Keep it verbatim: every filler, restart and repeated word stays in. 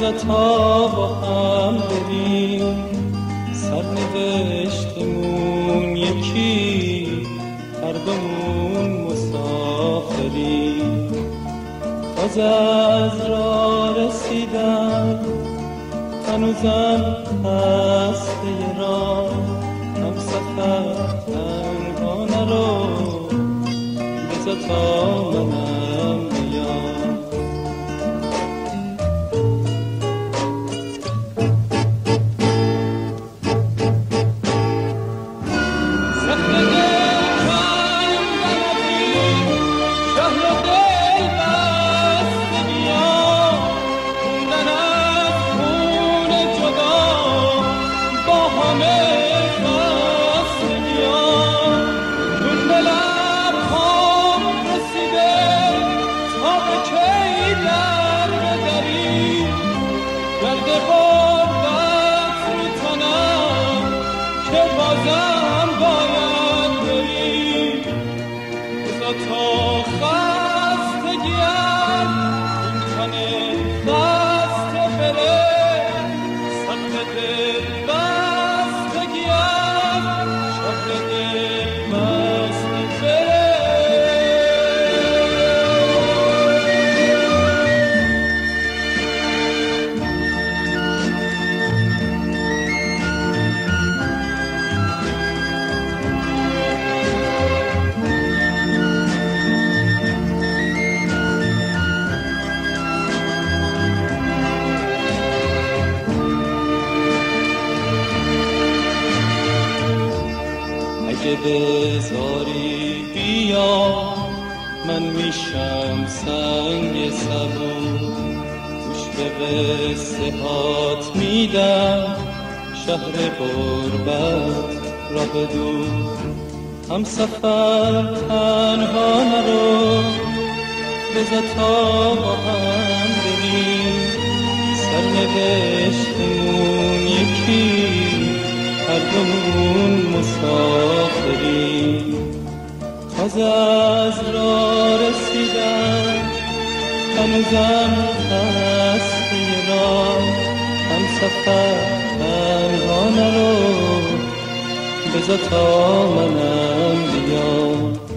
بذار تا با هم بریم، سرنوشتمون یکی، هر دومون مسافریم. تازه از راه رسیدم، هنوزم خسته راه، هم سفر تنها نرو، بذار تا منم بیام. اگه بذاری بیا، من میشم سنگ سبو، گوش به قصه هات میدم، شهر غربت راه دور. هم سفر تنها نرو، بذار تا با هم بریم، سرنوشتمون یکی، هر دومون مسافریم. تازه از راه رسیدم، هنوزم خسته راه، هم سفر تنها نرو، بذار تا منم بیام.